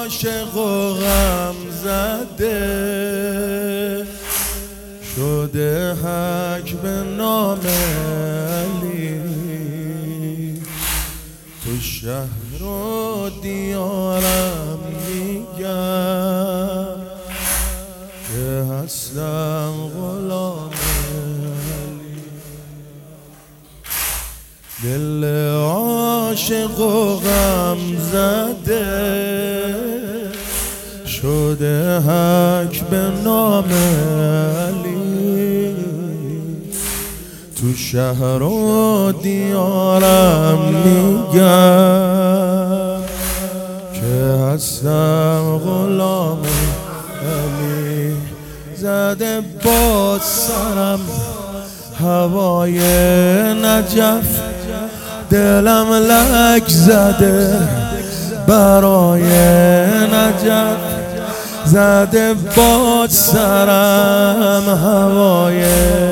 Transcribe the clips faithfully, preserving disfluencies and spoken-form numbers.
عاشق و غم زده شده حک به نام علی. تو شهر و دیارم میگم که هستم غلام علی. دل عاشق و غم زده شده حک به نام علی. تو شهر و دیارم میگم که هستم غلام علی. زده با سرم هوای نجف، دلم لک زده برای نجف. زده با سرم هوای،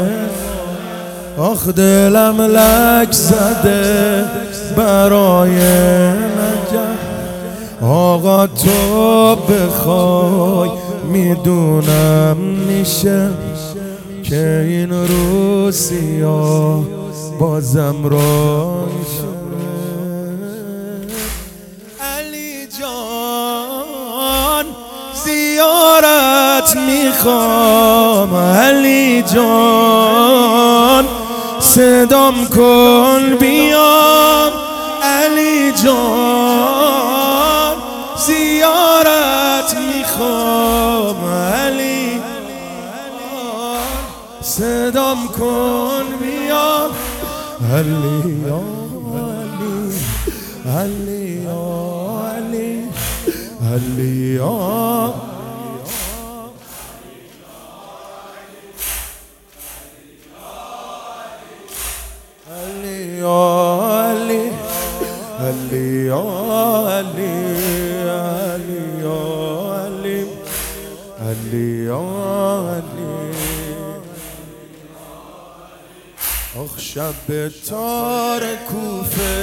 آخ دلم لک زده برای نجف. آقا تو بخوای میدونم میشه که این روسیا بازم روشه. علی جان زیارت میخوام، علی جان صدام کن بیام. علی جان زیارت میخوام، علی صدام کن بیام. علی یا علی، علی یا علی، علی یا علی یا علی، علی یا علی، علی یا علی، علی یا علی. آخ شب تار کوفه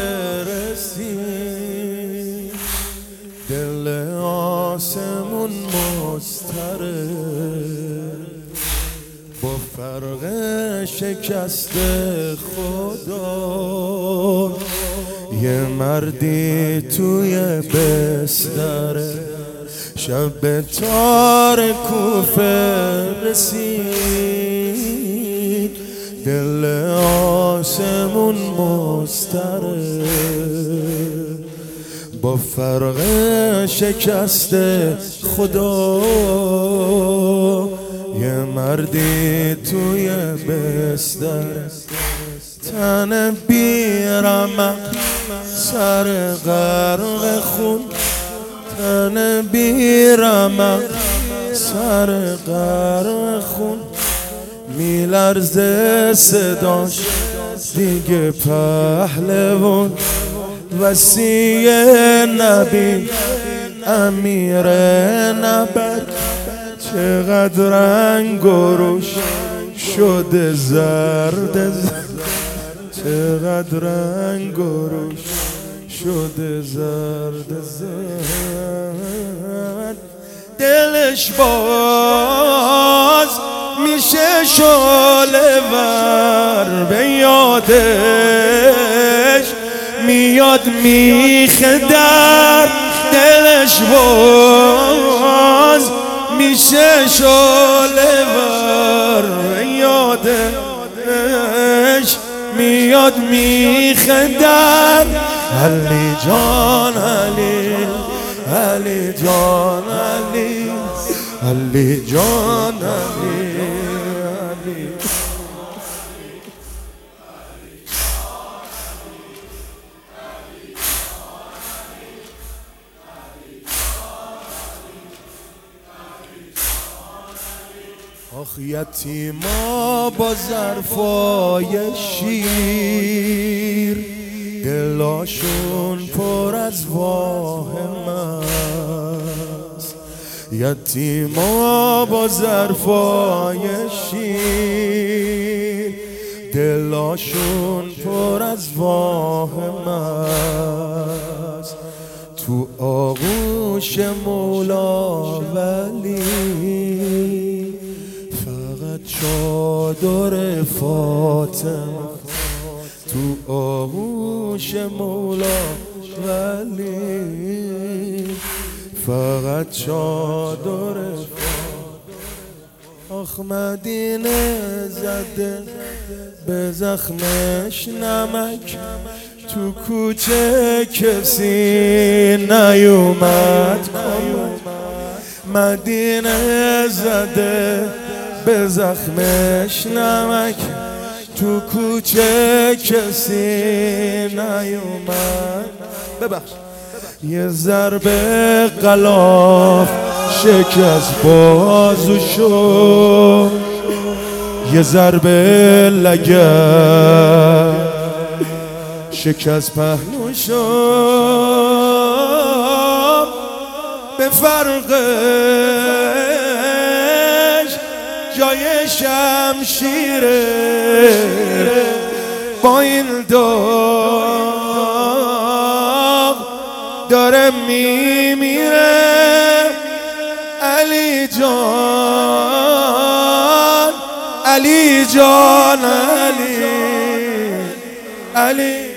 رسید، دل آسمون مضطرب. با فرق شکست خدا یه مردی توی بستره. شب تار کوفه رسید، دل آسمون مضطرب. با فرق شکست خدا یه مردی توی بستر. تن بیرمق سر غرق خون، تن بیرمق سر غرق خون. میلرزه صداش دیگه پهلوان، وصی نبی امیر نبرد. چقدر رنگ و روش شده زرد، چقدر رنگ و روش شده زرد زرد. دلش باز میشه شعله ور، به یادش میاد میخه در. دلش باز میشه شعله ور، به یادش میاد میخه در. علی جان علی، علی جان علی، علی جان علی، علی. آخ یتیما با ظرفای شیر، دلاشون پر از واهم است. یتیما با ظرفای شیر، دلاشون پر از واهم است. تو آغوش مولا ولی فقط چادر فاطمه تو آغوش مولا ولی فقط چادر آخ مدینه زده به زخمش نمک تو کوچه کسی نیومد مدینه زده به زخمش نمک تو کوچه کسی نیومد ببخش یه ضربه غلاف شکست بازوشو یه ضربه لگد شکست پهلوشو به فرقش جای شمشیره با این داغ داره میمیره علی جان علی جان علی علی